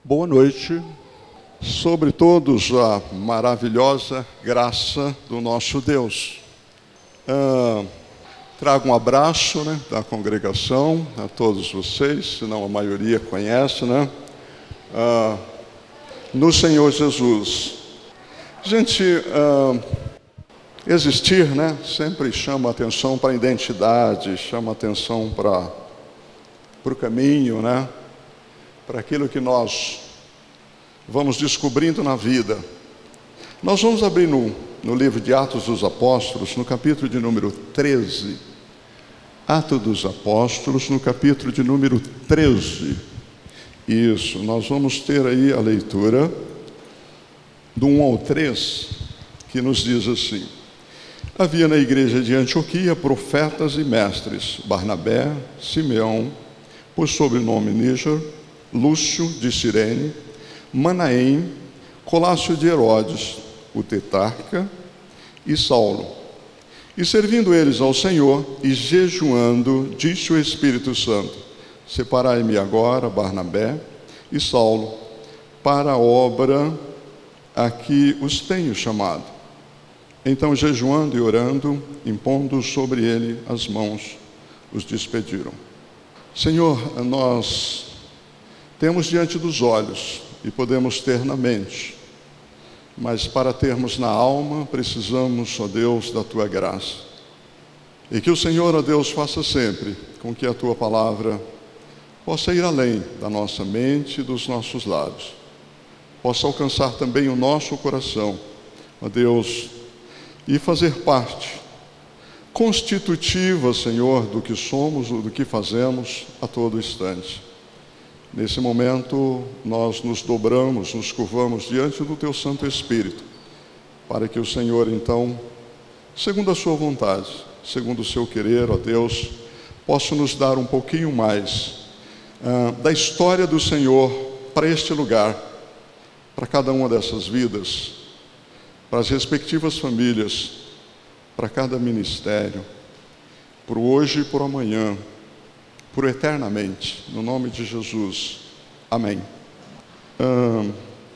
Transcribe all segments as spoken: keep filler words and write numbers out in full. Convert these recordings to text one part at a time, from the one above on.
Boa noite. Sobre todos a maravilhosa graça do nosso Deus. Ah, trago um abraço, né, da congregação a todos vocês, senão a maioria conhece, né? Ah, no Senhor Jesus. Gente, ah, existir, né, sempre chama atenção para a identidade, chama atenção para, para o caminho, né? Para aquilo que nós vamos descobrindo na vida. Nós vamos abrir no, no livro de Atos dos Apóstolos, no capítulo de número treze. Atos dos Apóstolos, no capítulo de número treze. Isso, nós vamos ter aí a leitura do um ao três, que nos diz assim: havia na igreja de Antioquia profetas e mestres, Barnabé, Simeão, por sobrenome Níger, Lúcio de Cirene, Manaém, Colácio de Herodes, o tetrarca, e Saulo. E servindo eles ao Senhor e jejuando, disse o Espírito Santo: separai-me agora, Barnabé e Saulo, para a obra a que os tenho chamado. Então, jejuando e orando, impondo sobre ele as mãos, os despediram. Senhor, nós temos diante dos olhos e podemos ter na mente, mas para termos na alma, precisamos, ó Deus, da Tua graça. E que o Senhor, ó Deus, faça sempre com que a Tua palavra possa ir além da nossa mente e dos nossos lábios, possa alcançar também o nosso coração, ó Deus, e fazer parte constitutiva, Senhor, do que somos, do que fazemos a todo instante. Nesse momento, nós nos dobramos, nos curvamos diante do Teu Santo Espírito, para que o Senhor, então, segundo a Sua vontade, segundo o Seu querer, ó Deus, possa nos dar um pouquinho mais ah, da história do Senhor para este lugar, para cada uma dessas vidas, para as respectivas famílias, para cada ministério, por hoje e por amanhã, por eternamente, no nome de Jesus. Amém. Hum,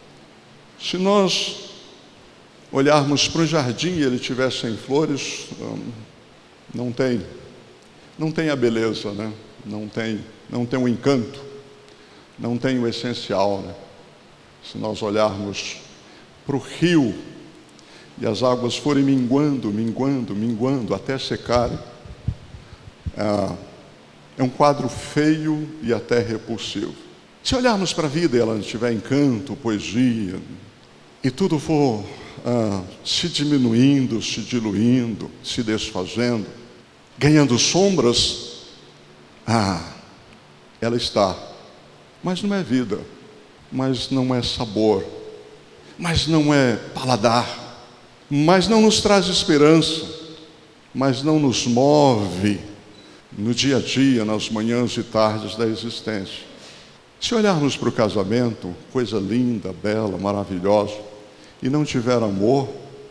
se nós olharmos para o jardim e ele tivesse em flores, hum, não tem, não tem a beleza, né? Não tem, não tem o encanto, não tem o essencial, né? Se nós olharmos para o rio e as águas forem minguando, minguando, minguando até secarem, ah, é um quadro feio e até repulsivo. Se olharmos para a vida e ela tiver encanto, poesia, e tudo for ah, se diminuindo, se diluindo, se desfazendo, ganhando sombras, ah, ela está. Mas não é vida, mas não é sabor, mas não é paladar, mas não nos traz esperança, mas não nos move no dia a dia, nas manhãs e tardes da existência. Se olharmos para o casamento, coisa linda, bela, maravilhosa, e não tiver amor,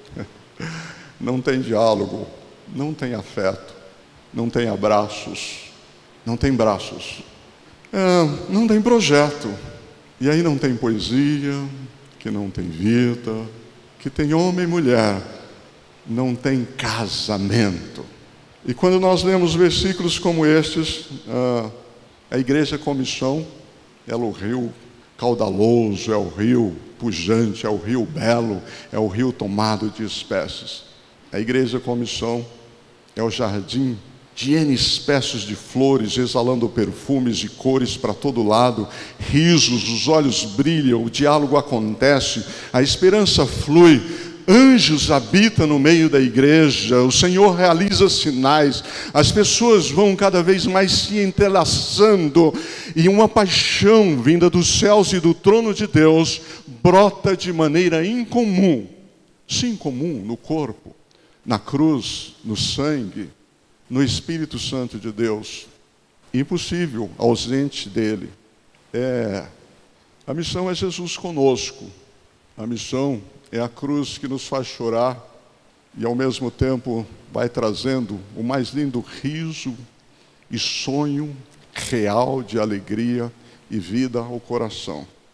não tem diálogo, não tem afeto, não tem abraços, não tem braços, é, não tem projeto, e aí não tem poesia, que não tem vida, que tem homem e mulher, não tem casamento. E quando nós lemos versículos como estes, a igreja comissão, é o rio caudaloso, é o rio pujante, é o rio belo, é o rio tomado de espécies. A igreja comissão é o jardim de N espécies de flores, exalando perfumes e cores para todo lado, risos, os olhos brilham, o diálogo acontece, a esperança flui, anjos habitam no meio da igreja, o Senhor realiza sinais, as pessoas vão cada vez mais se entrelaçando, e uma paixão vinda dos céus e do trono de Deus brota de maneira incomum, sim, comum no corpo, na cruz, no sangue, no Espírito Santo de Deus, impossível, ausente dele. É, a missão é Jesus conosco, a missão é a cruz que nos faz chorar e ao mesmo tempo vai trazendo o mais lindo riso e sonho real de alegria e vida ao coração.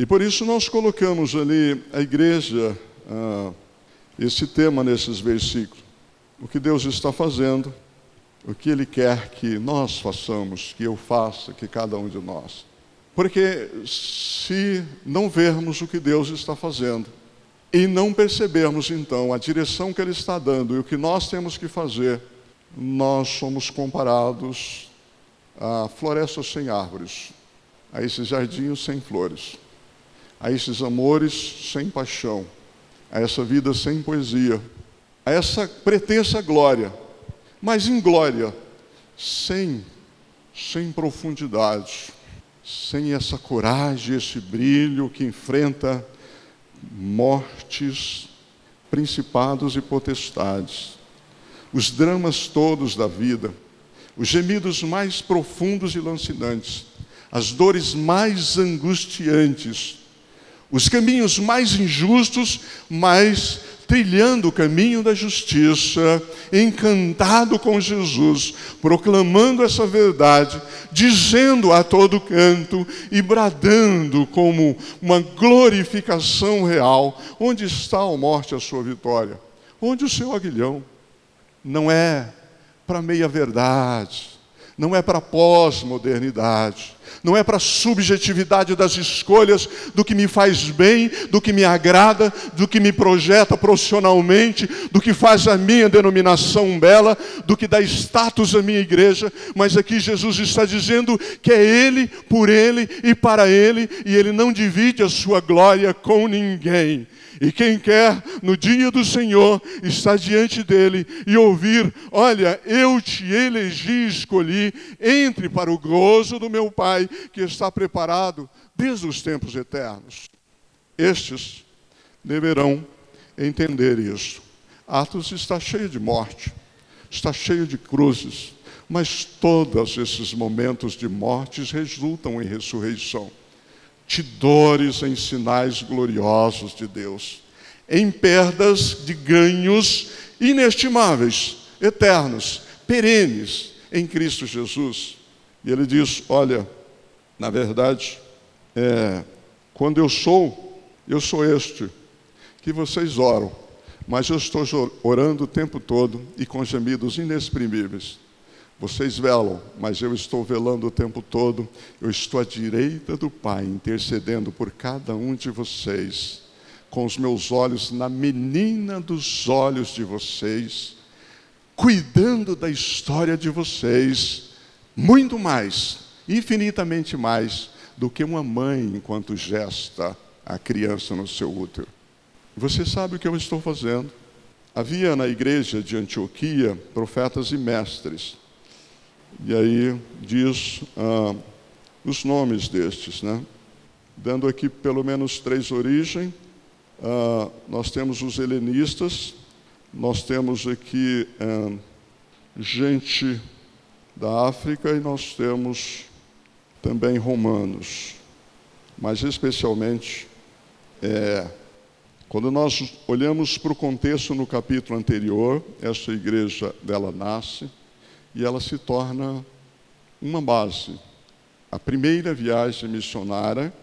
E por isso nós colocamos ali a igreja, ah, esse tema nesses versículos. O que Deus está fazendo, o que Ele quer que nós façamos, que eu faça, que cada um de nós. Porque se não vermos o que Deus está fazendo, e não percebermos então a direção que Ele está dando e o que nós temos que fazer, nós somos comparados a florestas sem árvores, a esses jardins sem flores, a esses amores sem paixão, a essa vida sem poesia, a essa pretensa glória, mas em glória, sem, sem profundidade, sem essa coragem, esse brilho que enfrenta mortes, principados e potestades, os dramas todos da vida, os gemidos mais profundos e lancinantes, as dores mais angustiantes, os caminhos mais injustos, mas trilhando o caminho da justiça, encantado com Jesus, proclamando essa verdade, dizendo a todo canto e bradando como uma glorificação real. Onde está, ó morte, a sua vitória? Onde o seu aguilhão? Não é para meia-verdade, não é para pós-modernidade, não é para a subjetividade das escolhas do que me faz bem, do que me agrada, do que me projeta profissionalmente, do que faz a minha denominação bela, do que dá status à minha igreja, mas aqui Jesus está dizendo que é Ele, por Ele e para Ele, e Ele não divide a sua glória com ninguém. E quem quer, no dia do Senhor, estar diante dEle e ouvir, olha, eu te elegi e escolhi, entre para o gozo do meu Pai, que está preparado desde os tempos eternos. Estes deverão entender isso. Atos está cheio de morte, está cheio de cruzes, mas todos esses momentos de mortes resultam em ressurreição. De dores em sinais gloriosos de Deus, em perdas de ganhos inestimáveis, eternos, perenes em Cristo Jesus. E ele diz, olha, na verdade, é, quando eu sou, eu sou este, que vocês oram, mas eu estou orando o tempo todo e com gemidos inexprimíveis. Vocês velam, mas eu estou velando o tempo todo. Eu estou à direita do Pai, intercedendo por cada um de vocês, com os meus olhos na menina dos olhos de vocês, cuidando da história de vocês, muito mais, infinitamente mais, do que uma mãe enquanto gesta a criança no seu útero. Você sabe o que eu estou fazendo? Havia na igreja de Antioquia profetas e mestres. E aí diz ah, os nomes destes, né? Dando aqui pelo menos três origens. Ah, nós temos os helenistas, nós temos aqui ah, gente da África e nós temos também romanos. Mas especialmente, é, quando nós olhamos para o contexto no capítulo anterior, essa igreja dela nasce, e ela se torna uma base. A primeira viagem missionária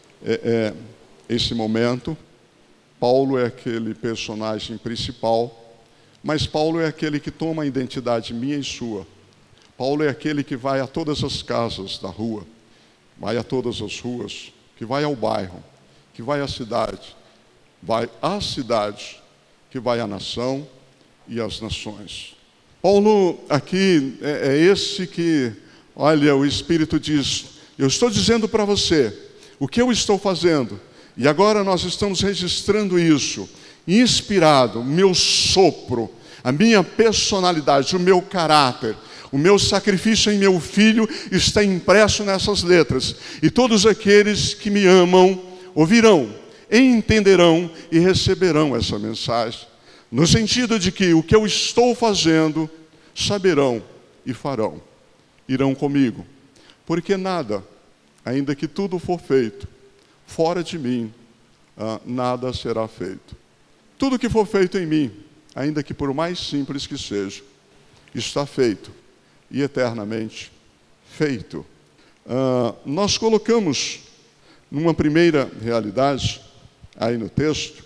é, é esse momento. Paulo é aquele personagem principal, mas Paulo é aquele que toma a identidade minha e sua. Paulo é aquele que vai a todas as casas da rua, vai a todas as ruas, que vai ao bairro, que vai à cidade, vai à cidade, que vai à nação e às nações. Paulo aqui é, é esse que, olha, o Espírito diz, eu estou dizendo para você o que eu estou fazendo, e agora nós estamos registrando isso, inspirado, o meu sopro, a minha personalidade, o meu caráter, o meu sacrifício em meu Filho está impresso nessas letras, e todos aqueles que me amam ouvirão, entenderão e receberão essa mensagem. No sentido de que o que eu estou fazendo, saberão e farão. Irão comigo. Porque nada, ainda que tudo for feito, fora de mim, ah, nada será feito. Tudo que for feito em mim, ainda que por mais simples que seja, está feito e eternamente feito. Ah, nós colocamos numa primeira realidade, aí no texto,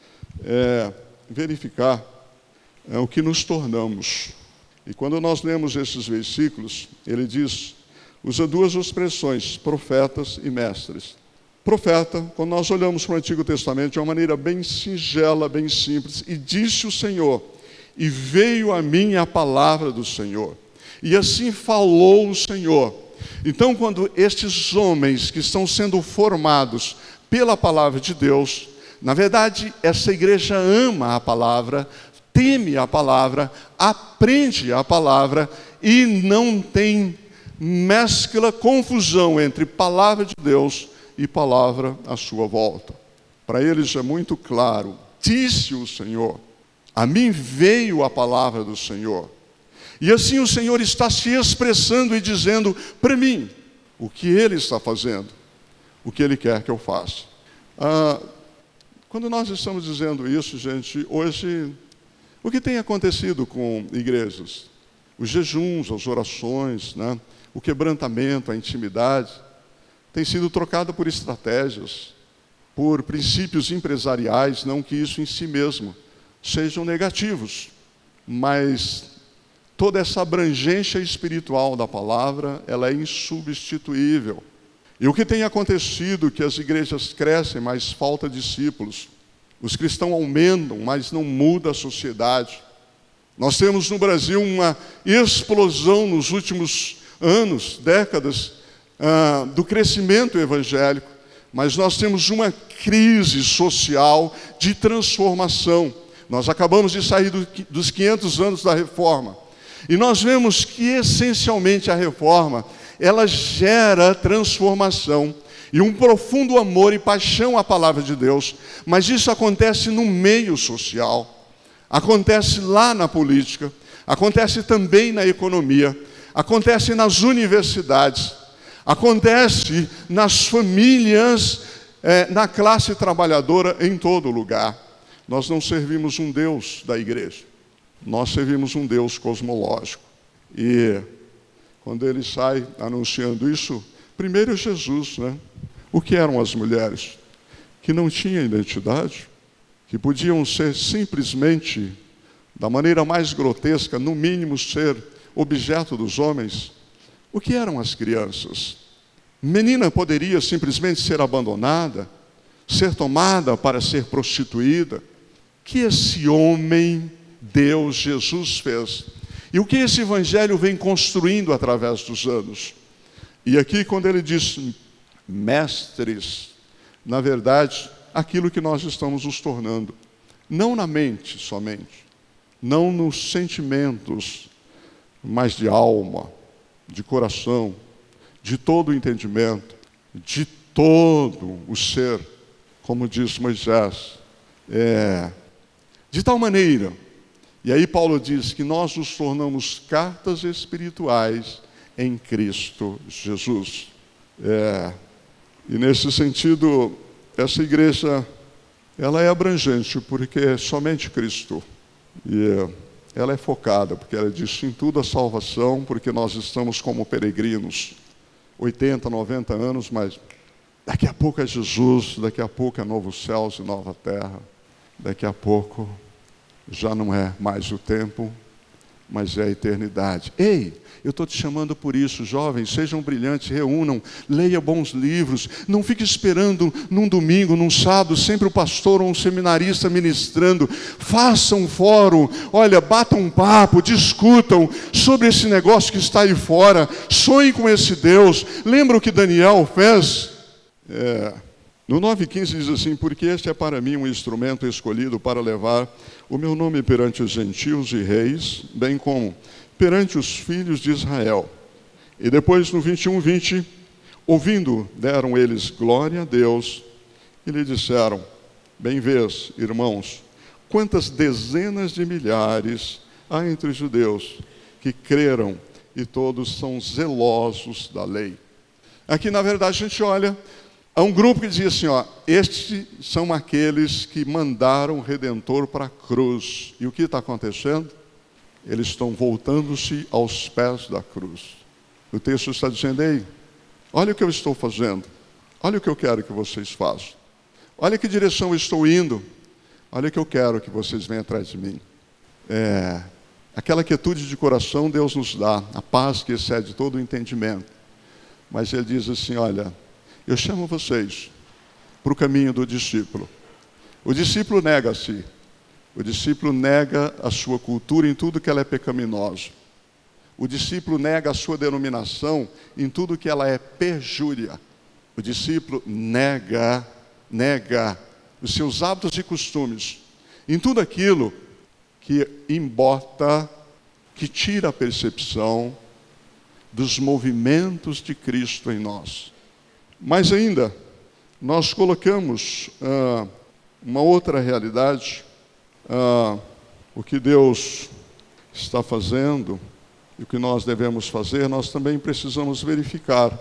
é verificar é, o que nos tornamos. E quando nós lemos esses versículos, ele diz, usa duas expressões, profetas e mestres. Profeta, quando nós olhamos para o Antigo Testamento, de uma maneira bem singela, bem simples, e disse o Senhor, e veio a mim a palavra do Senhor. E assim falou o Senhor. Então, quando estes homens que estão sendo formados pela palavra de Deus, na verdade, essa igreja ama a palavra, teme a palavra, aprende a palavra e não tem mescla, confusão entre palavra de Deus e palavra à sua volta. Para eles é muito claro, disse o Senhor, a mim veio a palavra do Senhor. E assim o Senhor está se expressando e dizendo para mim o que Ele está fazendo, o que Ele quer que eu faça. Ah, quando nós estamos dizendo isso, gente, hoje, o que tem acontecido com igrejas? Os jejuns, as orações, né? O quebrantamento, a intimidade, tem sido trocado por estratégias, por princípios empresariais, não que isso em si mesmo sejam negativos, mas toda essa abrangência espiritual da palavra, ela é insubstituível. E o que tem acontecido é que as igrejas crescem, mas falta discípulos. Os cristãos aumentam, mas não muda a sociedade. Nós temos no Brasil uma explosão nos últimos anos, décadas, ah, do crescimento evangélico, mas nós temos uma crise social de transformação. Nós acabamos de sair do, dos quinhentos anos da Reforma. E nós vemos que, essencialmente, a Reforma, ela gera transformação e um profundo amor e paixão à palavra de Deus, mas isso acontece no meio social, acontece lá na política, acontece também na economia, acontece nas universidades, acontece nas famílias, é, na classe trabalhadora, em todo lugar. Nós não servimos um Deus da igreja, nós servimos um Deus cosmológico. E quando ele sai anunciando isso, primeiro Jesus, né? O que eram as mulheres? Que não tinham identidade, que podiam ser simplesmente, da maneira mais grotesca, no mínimo ser objeto dos homens. O que eram as crianças? Menina poderia simplesmente ser abandonada, ser tomada para ser prostituída. Que esse homem, Deus, Jesus fez. E o que esse evangelho vem construindo através dos anos. E aqui quando ele diz mestres, na verdade, aquilo que nós estamos nos tornando. Não na mente somente, não nos sentimentos, mas de alma, de coração, de todo o entendimento, de todo o ser, como diz Moisés. É, de tal maneira, e aí Paulo diz que nós nos tornamos cartas espirituais em Cristo Jesus. É, e nesse sentido, essa igreja, ela é abrangente, porque é somente Cristo. E ela é focada, porque ela diz em tudo a salvação, porque nós estamos como peregrinos, oitenta, noventa anos, mas daqui a pouco é Jesus, daqui a pouco é novos céus e nova terra, daqui a pouco já não é mais o tempo, mas é a eternidade. Ei, eu estou te chamando por isso, jovens, sejam brilhantes, reúnam, leia bons livros, não fique esperando num domingo, num sábado, sempre o pastor ou um seminarista ministrando. Façam um fórum, olha, batam um papo, discutam sobre esse negócio que está aí fora, sonhem com esse Deus. Lembra o que Daniel fez? É... No nove quinze diz assim, porque este é para mim um instrumento escolhido para levar o meu nome perante os gentios e reis, bem como perante os filhos de Israel. E depois no vinte e um, vinte, ouvindo, deram eles glória a Deus e lhe disseram, bem vês, irmãos, quantas dezenas de milhares há entre os judeus que creram e todos são zelosos da lei. Aqui, na verdade, a gente olha... Há um grupo que dizia assim, ó, estes são aqueles que mandaram o Redentor para a cruz. E o que está acontecendo? Eles estão voltando-se aos pés da cruz. O texto está dizendo, ei, olha o que eu estou fazendo. Olha o que eu quero que vocês façam. Olha que direção eu estou indo. Olha o que eu quero que vocês venham atrás de mim. É, aquela quietude de coração Deus nos dá, a paz que excede todo o entendimento. Mas Ele diz assim, olha, eu chamo vocês para o caminho do discípulo. O discípulo nega-se. O discípulo nega a sua cultura em tudo que ela é pecaminosa. O discípulo nega a sua denominação em tudo que ela é perjúria. O discípulo nega, nega os seus hábitos e costumes em tudo aquilo que embota, que tira a percepção dos movimentos de Cristo em nós. Mas ainda, nós colocamos ah, uma outra realidade, ah, o que Deus está fazendo e o que nós devemos fazer, nós também precisamos verificar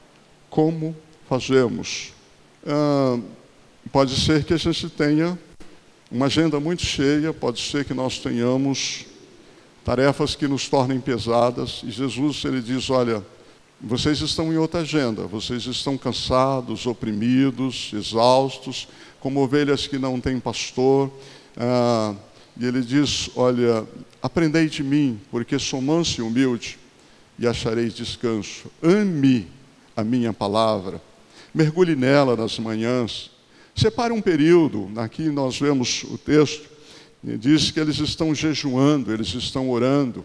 como fazemos. Ah, pode ser que a gente tenha uma agenda muito cheia, pode ser que nós tenhamos tarefas que nos tornem pesadas, e Jesus, Ele diz, olha, vocês estão em outra agenda, vocês estão cansados, oprimidos, exaustos, como ovelhas que não têm pastor, ah, e Ele diz, olha, aprendei de mim, porque sou manso e humilde, e achareis descanso. Ame a minha palavra, mergulhe nela nas manhãs, separe um período, aqui nós vemos o texto, diz que eles estão jejuando, eles estão orando,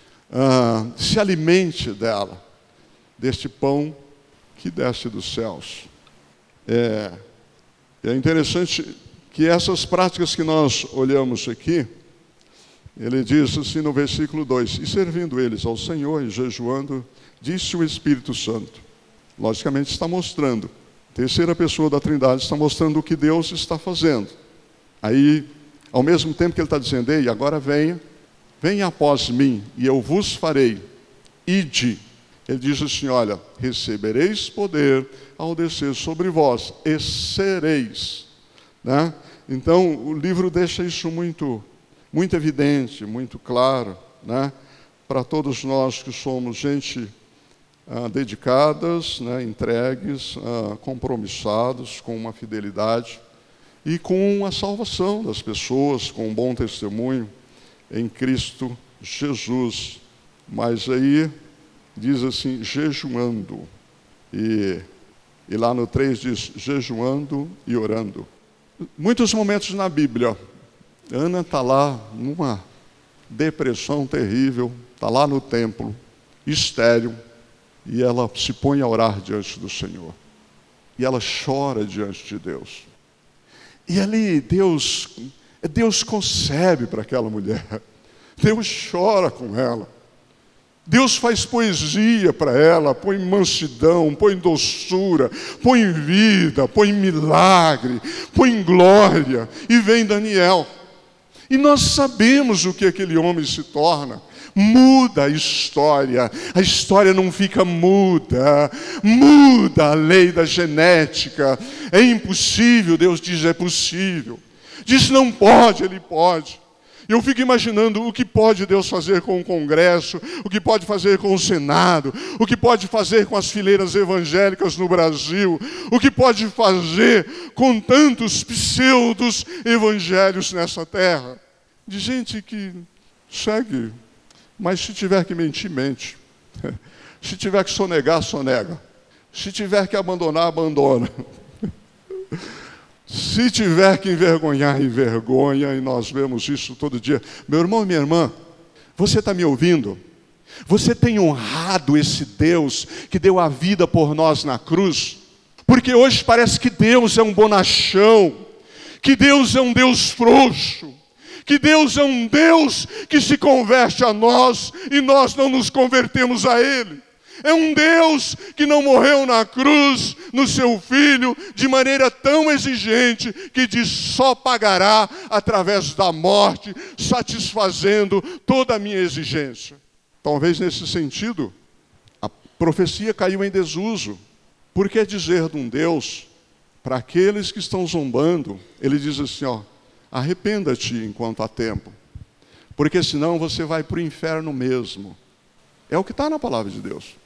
ah, se alimente dela, deste pão que desce dos céus. É, é interessante que essas práticas que nós olhamos aqui, ele diz assim no versículo dois, e servindo eles ao Senhor e jejuando, disse o Espírito Santo. Logicamente está mostrando, a terceira pessoa da Trindade está mostrando o que Deus está fazendo. Aí, ao mesmo tempo que ele está dizendo, ei, agora venha, venha após mim, e eu vos farei, ide. Ele diz assim, olha, recebereis poder ao descer sobre vós, e sereis. Né? Então, o livro deixa isso muito, muito evidente, muito claro, né? Para todos nós que somos gente ah, dedicadas, né? entregues, ah, compromissados com uma fidelidade e com a salvação das pessoas, com um bom testemunho em Cristo Jesus. Mas aí diz assim, jejuando. E, e lá no três diz, jejuando e orando. Muitos momentos na Bíblia, Ana está lá numa depressão terrível, está lá no templo, estéril, e ela se põe a orar diante do Senhor. E ela chora diante de Deus. E ali Deus, Deus concebe para aquela mulher. Deus chora com ela. Deus faz poesia para ela, põe mansidão, põe doçura, põe vida, põe milagre, põe glória. E vem Daniel. E nós sabemos o que aquele homem se torna. Muda a história. A história não fica muda. Muda a lei da genética. É impossível, Deus diz, é possível. Diz não pode, Ele pode. Eu fico imaginando o que pode Deus fazer com o Congresso, o que pode fazer com o Senado, o que pode fazer com as fileiras evangélicas no Brasil, o que pode fazer com tantos pseudos evangelhos nessa terra. De gente que segue, mas se tiver que mentir, mente. Se tiver que sonegar, sonega. Se tiver que abandonar, abandona. Se tiver que envergonhar, envergonha, e nós vemos isso todo dia. Meu irmão e minha irmã, você está me ouvindo? Você tem honrado esse Deus que deu a vida por nós na cruz? Porque hoje parece que Deus é um bonachão, que Deus é um Deus frouxo, que Deus é um Deus que se converte a nós e nós não nos convertemos a Ele. É um Deus que não morreu na cruz, no seu Filho, de maneira tão exigente, que diz só pagará através da morte, satisfazendo toda a minha exigência. Talvez nesse sentido, a profecia caiu em desuso. Por que dizer de um Deus, para aqueles que estão zombando, Ele diz assim, ó, arrependa-te enquanto há tempo, porque senão você vai para o inferno mesmo. É o que está na palavra de Deus.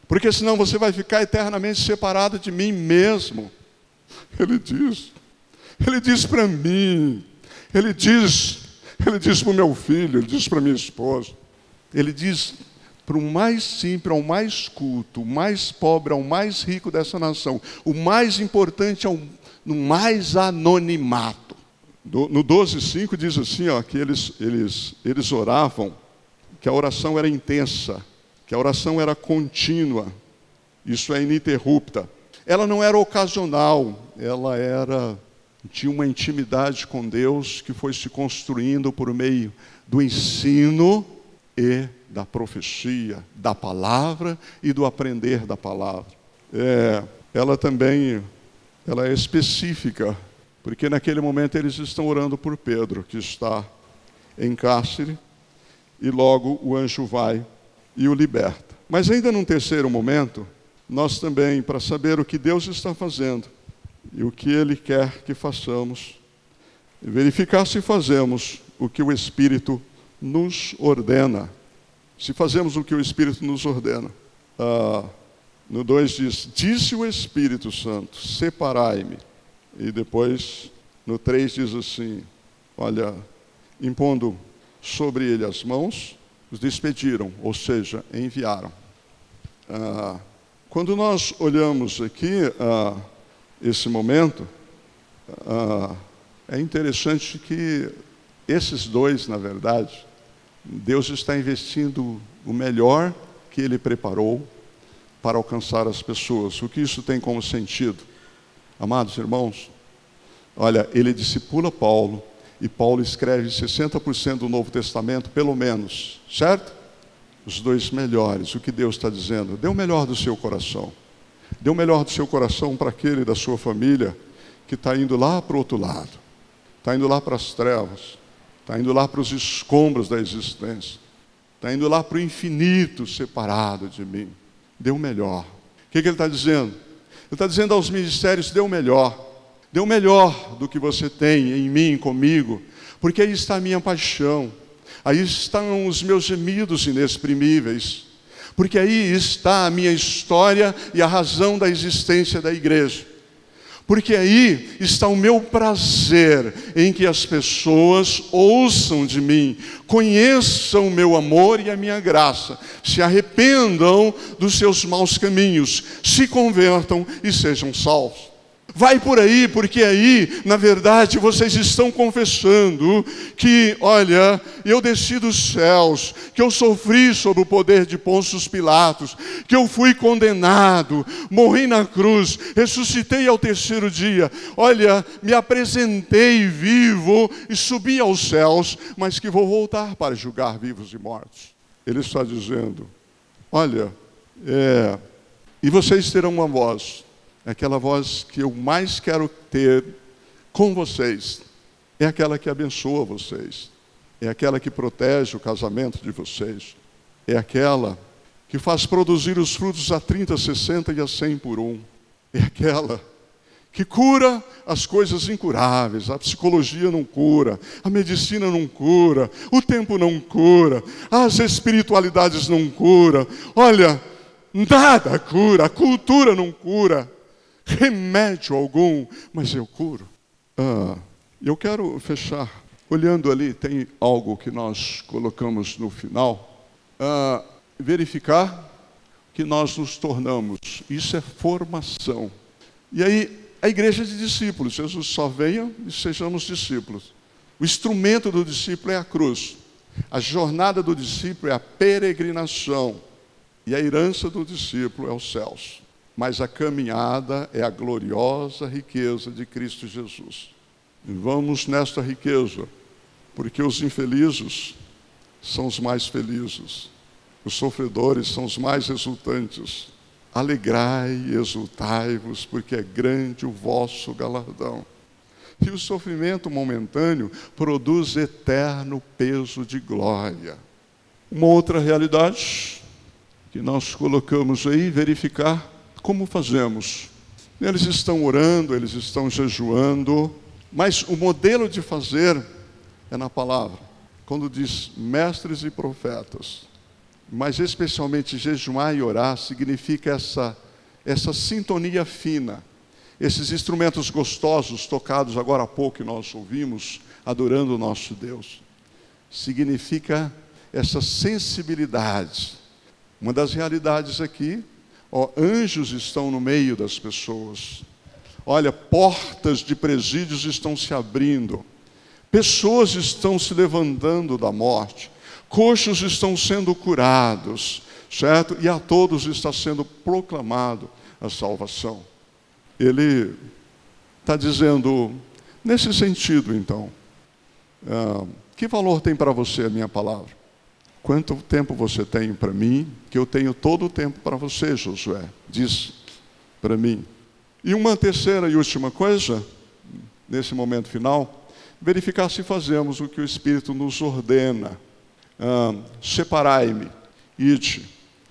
porque senão você vai ficar eternamente separado de mim mesmo. Ele diz, ele diz para mim, ele diz, ele diz para o meu filho, ele diz para minha esposa, ele diz para o mais simples ao mais culto, o mais pobre ao mais rico dessa nação, o mais importante ao no mais anonimato. No doze, cinco diz assim, ó, que eles, eles, eles oravam, que a oração era intensa, que a oração era contínua, isso é ininterrupta. Ela não era ocasional, ela era, tinha uma intimidade com Deus que foi se construindo por meio do ensino e da profecia, da palavra e do aprender da palavra. É, ela também ela é específica, porque naquele momento eles estão orando por Pedro, que está em cárcere, e logo o anjo vai e o liberta. Mas ainda num terceiro momento, nós também, para saber o que Deus está fazendo e o que Ele quer que façamos, verificar se fazemos o que o Espírito nos ordena. Se fazemos o que o Espírito nos ordena. Ah, no dois diz, disse o Espírito Santo, separai-me. E depois, no três diz assim, olha, impondo sobre ele as mãos, os despediram, ou seja, enviaram. Ah, quando nós olhamos aqui ah, esse momento, ah, é interessante que esses dois, na verdade, Deus está investindo o melhor que Ele preparou para alcançar as pessoas. O que isso tem como sentido? Amados irmãos, olha, Ele discipula Paulo, e Paulo escreve sessenta por cento do Novo Testamento, pelo menos, certo? Os dois melhores, o que Deus está dizendo? Dê o melhor do seu coração. Dê o melhor do seu coração para aquele da sua família que está indo lá para o outro lado. Está indo lá para as trevas. Está indo lá para os escombros da existência. Está indo lá para o infinito separado de mim. Dê o melhor. O que, que ele está dizendo? Ele está dizendo aos ministérios, dê o melhor. Dê o melhor do que você tem em mim, comigo. Porque aí está a minha paixão. Aí estão os meus gemidos inexprimíveis. Porque aí está a minha história e a razão da existência da igreja. Porque aí está o meu prazer em que as pessoas ouçam de mim, conheçam o meu amor e a minha graça, se arrependam dos seus maus caminhos, se convertam e sejam salvos. Vai por aí, porque aí, na verdade, vocês estão confessando que, olha, eu desci dos céus, que eu sofri sob o poder de Pôncio Pilatos, que eu fui condenado, morri na cruz, ressuscitei ao terceiro dia, olha, me apresentei vivo e subi aos céus, mas que vou voltar para julgar vivos e mortos. Ele está dizendo, olha, é, e vocês terão uma voz. É aquela voz que eu mais quero ter com vocês. É aquela que abençoa vocês. É aquela que protege o casamento de vocês. É aquela que faz produzir os frutos a trinta, sessenta e a cem por um. É aquela que cura as coisas incuráveis. A psicologia não cura, a medicina não cura, o tempo não cura, as espiritualidades não curam. Olha, nada cura, a cultura não cura. Remédio algum, mas eu curo. Ah, eu quero fechar. Olhando ali, tem algo que nós colocamos no final. Ah, verificar que nós nos tornamos. Isso é formação. E aí, a igreja de discípulos. Jesus só venha e sejamos discípulos. O instrumento do discípulo é a cruz. A jornada do discípulo é a peregrinação. E a herança do discípulo é os céus. Mas a caminhada é a gloriosa riqueza de Cristo Jesus. E vamos nesta riqueza, porque os infelizes são os mais felizes, os sofredores são os mais exultantes. Alegrai e exultai-vos, porque é grande o vosso galardão. E o sofrimento momentâneo produz eterno peso de glória. Uma outra realidade que nós colocamos aí, verificar como fazemos. Eles estão orando, eles estão jejuando, mas o modelo de fazer é na palavra. Quando diz mestres e profetas, mas especialmente jejuar e orar significa essa, essa sintonia fina. Esses instrumentos gostosos tocados agora há pouco que nós ouvimos, adorando o nosso Deus. Significa essa sensibilidade. Uma das realidades aqui, ó, anjos estão no meio das pessoas. Olha, portas de presídios estão se abrindo. Pessoas estão se levantando da morte. Coxos estão sendo curados, certo? E a todos está sendo proclamado a salvação. Ele está dizendo, nesse sentido, então, ah, que valor tem para você a minha palavra? Quanto tempo você tem para mim, que eu tenho todo o tempo para você, Josué, diz para mim. E uma terceira e última coisa, nesse momento final, verificar se fazemos o que o Espírito nos ordena. Ah, separai-me, ide,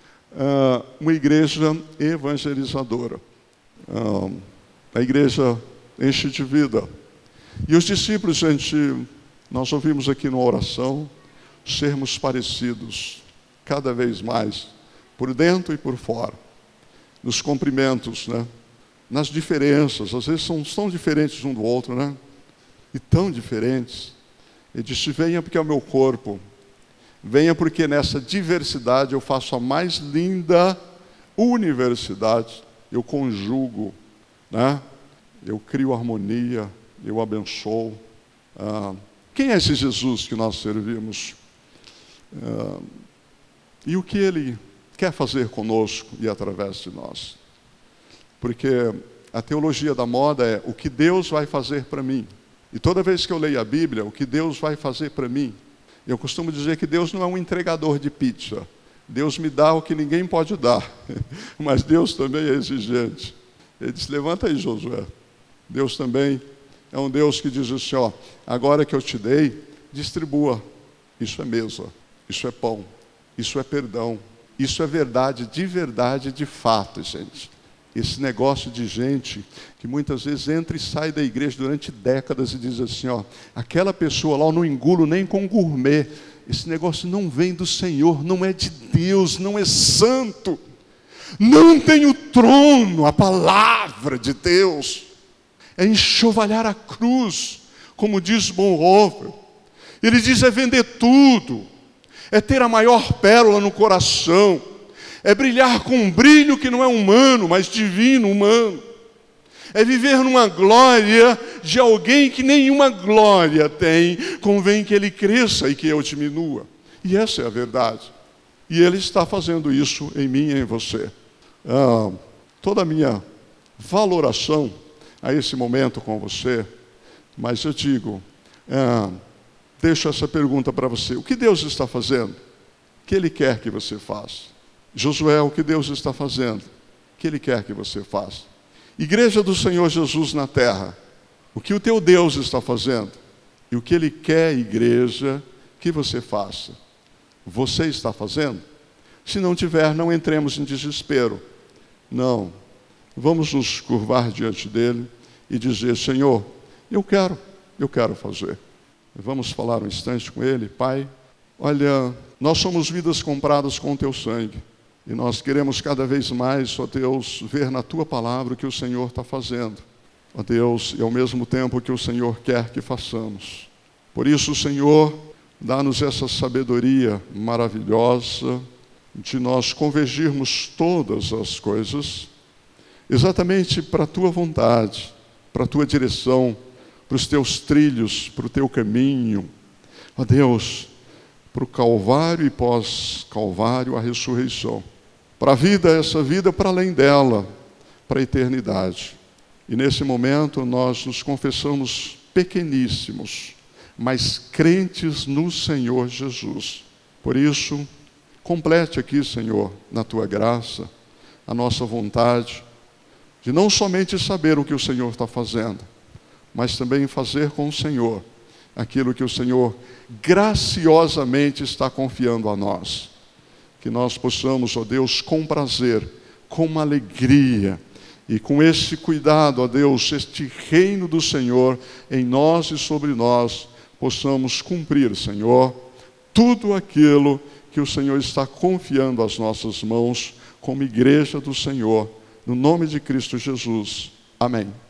ah, uma igreja evangelizadora. Ah, a igreja enche de vida. E os discípulos, gente, nós ouvimos aqui numa oração, sermos parecidos cada vez mais, por dentro e por fora, nos cumprimentos, né? Nas diferenças, às vezes são tão diferentes um do outro, né? E tão diferentes. Ele disse, venha porque é o meu corpo, venha porque nessa diversidade eu faço a mais linda universidade, eu conjugo, né? Eu crio harmonia, eu abençoo. Ah, quem é esse Jesus que nós servimos? Ah, e o que Ele quer fazer conosco e através de nós? Porque a teologia da moda é o que Deus vai fazer para mim. E toda vez que eu leio a Bíblia, o que Deus vai fazer para mim, eu costumo dizer que Deus não é um entregador de pizza. Deus me dá o que ninguém pode dar, mas Deus também é exigente. Ele disse, levanta aí, Josué. Deus também é um Deus que diz assim, ó, agora que eu te dei, distribua. Isso é mesa, isso é pão, isso é perdão, isso é verdade, de verdade, de fato, gente. Esse negócio de gente que muitas vezes entra e sai da igreja durante décadas e diz assim, ó, aquela pessoa lá eu não engulo nem com gourmet. Esse negócio não vem do Senhor, não é de Deus, não é santo. Não tem o trono, a palavra de Deus. É enxovalhar a cruz, como diz Bonhoeffer. Ele diz, é vender tudo. É ter a maior pérola no coração. É brilhar com um brilho que não é humano, mas divino, humano. É viver numa glória de alguém que nenhuma glória tem. Convém que ele cresça e que eu diminua. E essa é a verdade. E Ele está fazendo isso em mim e em você. Ah, toda a minha valoração a esse momento com você, mas eu digo, ah, deixo essa pergunta para você. O que Deus está fazendo? O que Ele quer que você faça? Josué, o que Deus está fazendo? O que Ele quer que você faça? Igreja do Senhor Jesus na terra, o que o teu Deus está fazendo? E o que Ele quer, igreja, que você faça? Você está fazendo? Se não tiver, não entremos em desespero. Não. Vamos nos curvar diante dEle e dizer, Senhor, eu quero, eu quero fazer. Vamos falar um instante com Ele. Pai, olha, nós somos vidas compradas com o Teu sangue. E nós queremos cada vez mais, ó Deus, ver na Tua palavra o que o Senhor está fazendo. Ó Deus, e ao mesmo tempo o que o Senhor quer que façamos. Por isso, Senhor, dá-nos essa sabedoria maravilhosa de nós convergirmos todas as coisas exatamente para a Tua vontade, para a Tua direção, para os Teus trilhos, para o Teu caminho. Ó Deus, para o Calvário e pós-Calvário, a ressurreição. Para a vida, essa vida para além dela, para a eternidade. E nesse momento nós nos confessamos pequeníssimos, mas crentes no Senhor Jesus. Por isso, complete aqui, Senhor, na Tua graça, a nossa vontade de não somente saber o que o Senhor está fazendo, mas também fazer com o Senhor aquilo que o Senhor graciosamente está confiando a nós. Que nós possamos, ó Deus, com prazer, com alegria e com esse cuidado, ó Deus, este reino do Senhor em nós e sobre nós, possamos cumprir, Senhor, tudo aquilo que o Senhor está confiando às nossas mãos como igreja do Senhor. No nome de Cristo Jesus. Amém.